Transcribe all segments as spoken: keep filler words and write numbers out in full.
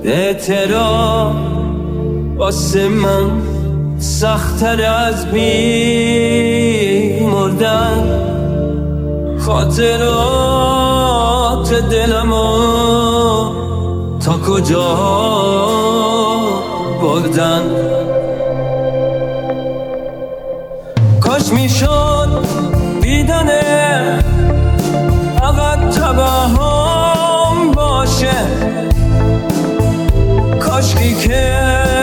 اعتراف واسه من سخت‌تر از بی مردن، خاطرات دلمو تا کجا بردن. کاش میشد دیدنه فقط تبهم باشه، کاشکی که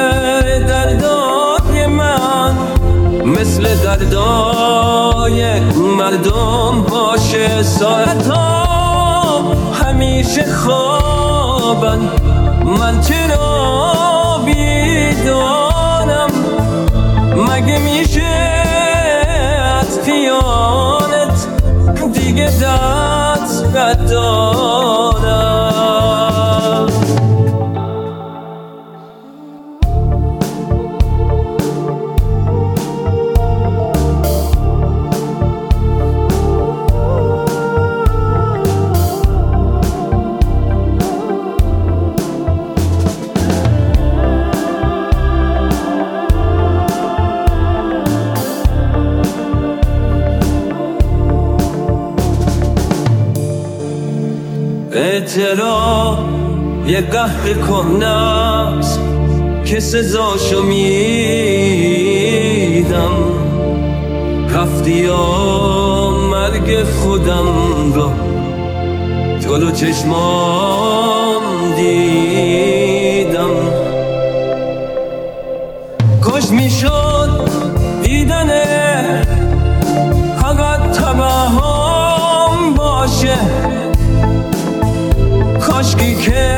دردای من مثل دردای مردم باشه. ساعتا همیشه خوابن، من چرا بیدارم؟ مگه میشه از خیانت دیگه دست بدارم؟ اعتراف یه قهر کهنه‌ست که سزاشو میدم. رفتی یا مرگ خودم رو جلو چشمام دیدم. کاش میشد دیدنه فقط تبهم باشه، کاشکی که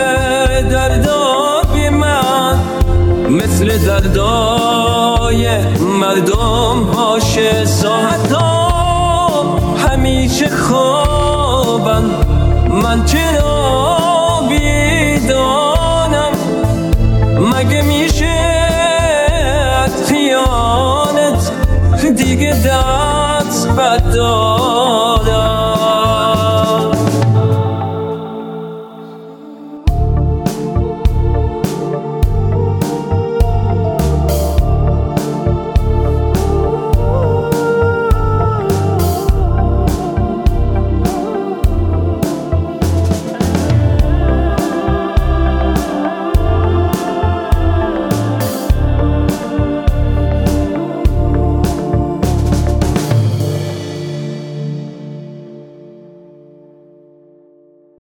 دردای من مثل دردای مردم باشه. ساعتا همیشه خوابن، من چه